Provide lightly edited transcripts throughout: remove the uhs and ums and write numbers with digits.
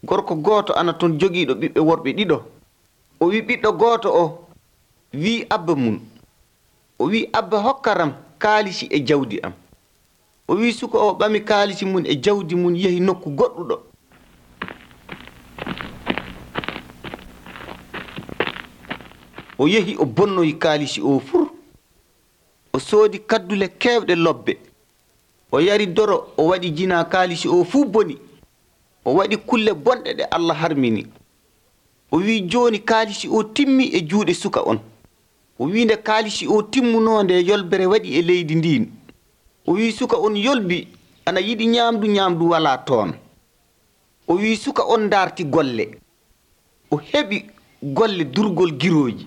gorko gooto ana toon jogiiɗo ɓiɓɓe worɓe ɗiɗo. O wi ɓiɗɗo gooto o wi abba mum, o wi abba hokkaram kaalisi e jawdi am. O wi suka o ɓami kaalisi mum e jawdi mum yehi nokku goɗɗuɗo. O yehi o bonnoyi kaalisi o fur. O soodi kaddule keewɗe lobbe. O yari doro o waɗi jina kaalisi o fuu boni. O waɗi kulle bonɗe ɗe Allah harmini. O wi jooni kaalisi o timmi e juuɗe suka on. O wi nde kaalisi o timmunode yolbere waɗi e leydi ndin. O wi suka on yolbi ana yiɗi ñaamdu wala toon. O wi suka on darti golle. O heɓi golle durgol giroji.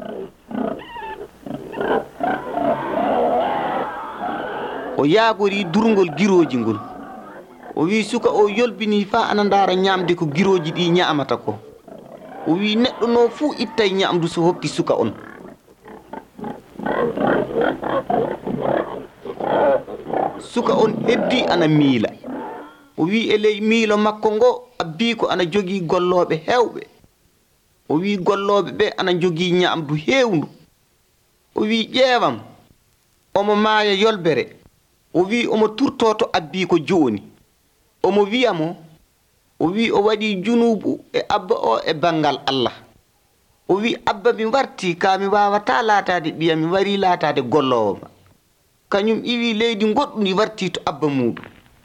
O yaagori durgol giroji ngol. O wi suka o yolbini fa ana ndaara ñaamde ko giroji ɗi ñaamata ko. O wi neɗɗo no fuu ittay ñaamdu so hokki suka on. Suka on heddi ana miila. O wi e ley miilo makko ngo abbi ko ana jogii gollooɓe heewɓe. O wi gollooɓe ɓe ana jogii ñaamdu heewndu. O wi ƴeewam omo maaya yolbere. O wi omo turtoto abbi ko jooni. Omo wiyamo o wi o waɗi junubu e abba o e bangal Allah. O wi abba mi warti ka mi wawata laatade ɓiya mi wari laatade gollowo ma. Kañum iwi leydi goɗɗu ndi warti to abba muɗum.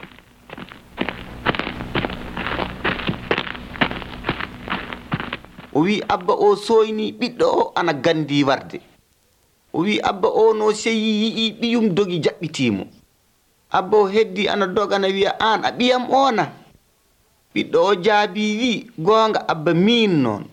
O wi abba o soyni ɓiɗɗo o ana gandi warde. O wi abba o no seyi yi'i ɓiyum dogi jaɓɓitimo. Abba o heddi ana dogana wiya an a ɓiyam ona. Ɓiɗɗo o jaabi wi goonga abba min noon.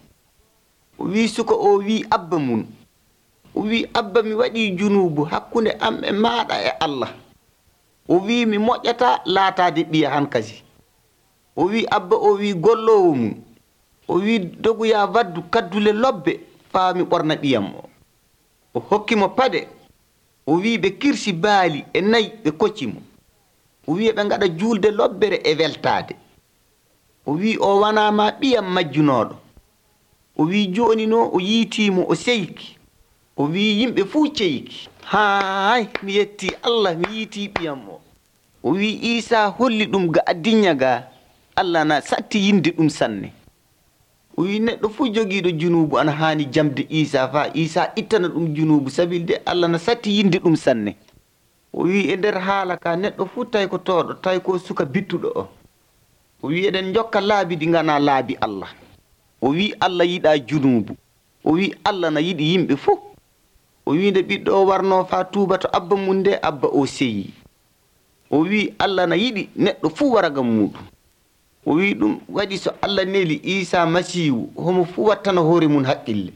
O wi suka o wi abba mum. O wi abba mi waɗi junubu hakkunde am e maɗa e Allah. O wi mi moƴƴata laatade ɓiya han kasi. O wi abba o wi gollowo mum. O wi doguya waddu kaddule lobbe faa mi ɓorna ɓiyam o. O hokkimo pade. O wi ɓe kirsi baali e nayi ɓe koccimo. O wi ɓe ngaɗa juulde lobbere e weltade. O wi o wanama ɓiyam majjunoɗo. O wi joni no o yiitimo o seyki. O wi yimɓe fuu ceyki. Haay mi yetti Allah mi yiiti ɓiyam o. O wi Isa holli ɗum ga addinya ga Allah na satti yinde ɗum sanne. O wi neɗɗo fuu jogiiɗo junubu ana haani jamde Isa fa Isa ittana ɗum junubu sabilde Allah na satti yinde ɗum sanne. O wi e nder haala ka neɗɗo fuu tawi ko tooɗo tawi ko suka bittuɗo o. O wi eɗen jokka laabi ɗi ngana laabi Allah. O wi Allah yiɗa junubu. O wi Allah na yiɗi yimɓe fuu. O wi nde ɓiɗɗo o warno fa tuuba to abba mum nde abba o seyi. O wi Allah na yiɗi neɗɗo fuu waraga muɗum. O wi ɗum waɗi so Allah neli Isa masihu homo fuu wattana hoore mum haqqille.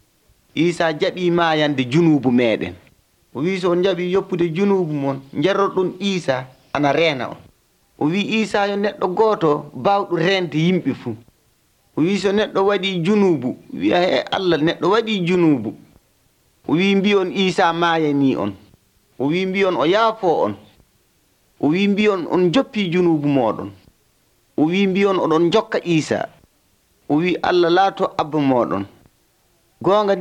Isa jaɓi mayande junubu meɗen. O wi so on jaɓi yoppude junubu mon jarroɗon Isa ana reena on. O wi Isa yo neɗɗo gooto bawɗo rende yimɓe fuu. O wi so neɗɗo waɗi junubu wiya he Allah neɗɗo waɗi junubu. O wi mbiyon Isa mayani on. O wi mbiyon o yaafo on. O wi mbiyon on joppi junubu moɗon. O wi mbiyon oɗon jokka Isa. O wi Allah laato abba moɗon. Goonga